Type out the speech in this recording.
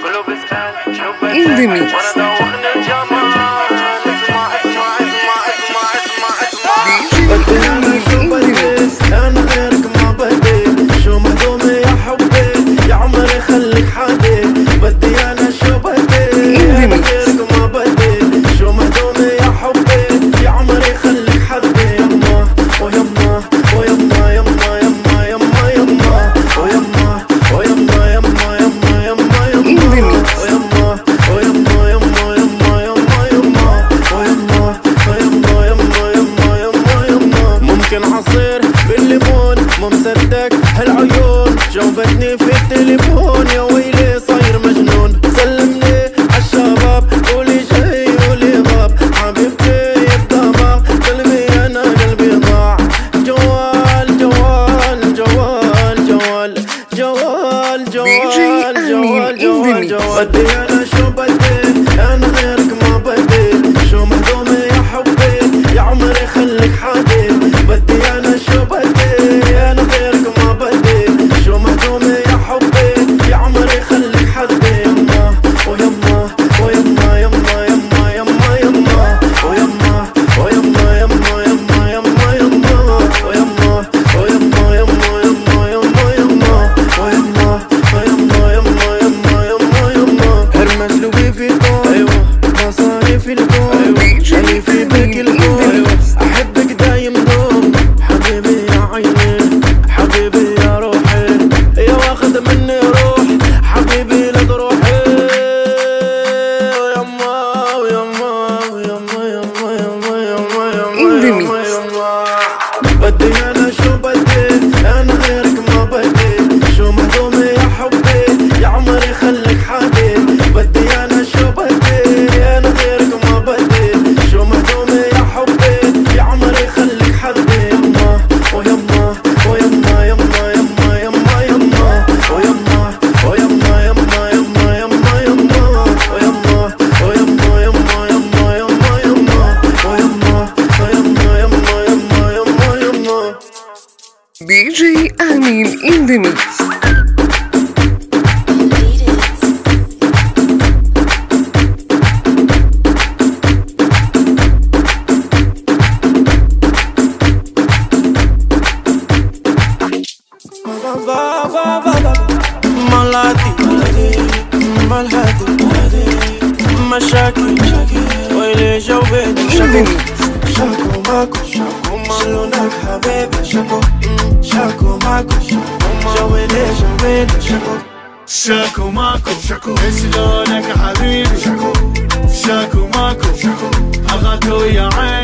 in the mix. انا غيرك ما بدي، شو مهضومي يا حبي، يا عمري خليك حدي، بدي انا شو بدي، انا غيرك ما بدي، شو مهضومي يا حبي، يا عمري خليك حدي، يما ويما ويما يما يما يما يما ويما ويما يما يما يما يما ويما ويما يما يما يما يما ويما ويما يما يما يما يما. ممكن عصير بالليمون مو مصدق هالعيون، جاوبتني في التليفون يا ويلي صاير مجنون، سلمني عالشباب قولي جاي قولي غاب، حبيبتي الدماغ قلبي انا قلبي ضاع، جوال جوال جوال جوال جوال جوال جوال جوال جوال. بدي انا شو بدي، انا غيرك ما بدي، شو مهضومي يا حبي، يا عمري خليك حدي، بدي انا شو بدي، انا غيرك ما بدي، شو مهضومي يا حبي، يا عمري خليك حدي، يما ويما ويما يما يما يما يما ويما ويما يما يما يما يما ويما ويما يما يما يما يما ويما ويما يما يما يما يما. هرمس لوي فيتون ايوه مصاري في الكون، خلي في بالك الكون، احبك دايم دوم، حبيبي يا عيني حبيبي يا روحي، يا واخد مني روح حبيبي لا تروحي، ويما ويما ويما يما يما يما يما يما. بدي انا شو بدي، انا غيرك ما بدي، شو مهضومي يا حبي، يا عمري خليك حدي، بدي انا شو بدي، انا غيرك ما بدي، شو مهضومي يا حبي، يا عمري خليك حدي، يما ويما ويما يما يما يما يما ويما ويما يما يما يما يما ويما ويما يما يما يما يما ويما ويما يما يما يما يما. DJ Amin in the mix. ملاتي ملهاتي مشاكل ويلي جاوبتني شكو شاكو ماكو شاكو مالونك حبيبي شاكو شاكو ماكو جاوبني جاوبني شاكو شاكو ماكو شاكو شلونك حبيبي شاكو شاكو ماكو شاكو اغاكو يا عين